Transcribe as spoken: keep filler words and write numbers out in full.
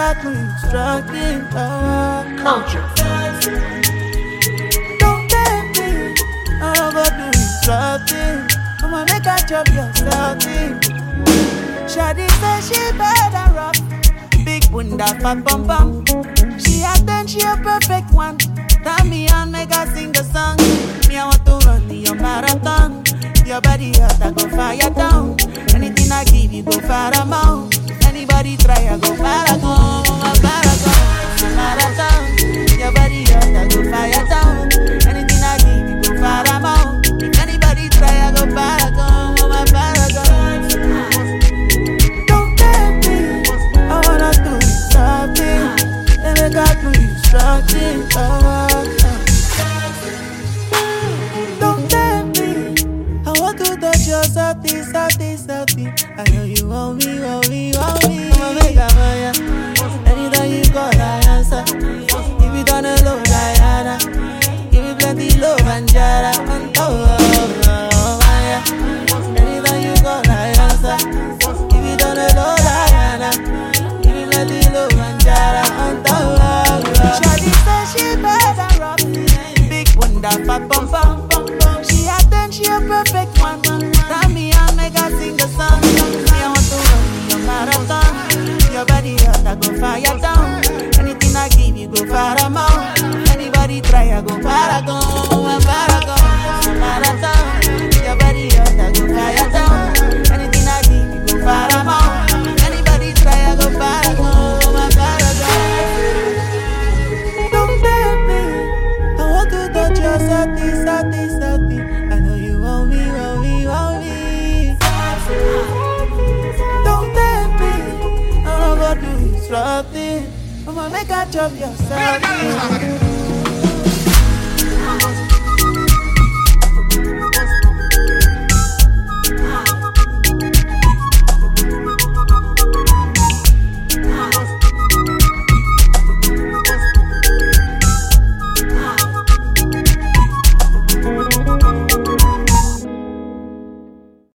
got me instructing. Uh, Culture. Don't tempt me, I'm gonna do instructing. I'ma make her chop yourself in. Shawty says she better rough. Big bunda fat bum bum. She a ten, she a perfect one. Tell me and make her sing a song. Me I want to run your marathon. Your body hot, I go fire down. Anything I give you, go far amount. Anybody try, I go far I go. Marathon, marathon. Your body hot, I go fire down. Anything I give you, go far amount. If anybody try, I go far I go. My paragon. Don't tempt me, I wanna do something. Let me got to instructing. Oh, don't tempt me, I want to touch your salty, salty, salty. I know you want me, want me, want me. I'ma make a fire. Anytime you call, I answer. If you done a low, Diana. Give me plenty love and jara on top of fire. Anytime you call, I answer. If you done a low, Diana. Give me plenty love and jara on top of fire. Shawty says she better rock. Big bunda, fat bum bum bum bum. She a ten, she a perfect one. Tell me and make her sing a song. Me I want to run your marathon. Your body hot, I go fire down. Anything I give you, go far amount. Anybody try, I go paragon, paragon, marathon. Your body hot, I go fire down. Anything I give you, go far amount. Anybody try, I go paragon, paragon. Don't tempt me, I want to touch your salty, salty, salty. I know you want me, want me, want me. Don't tempt me, I'm gonna do instructing. I'ma make her chop yourself.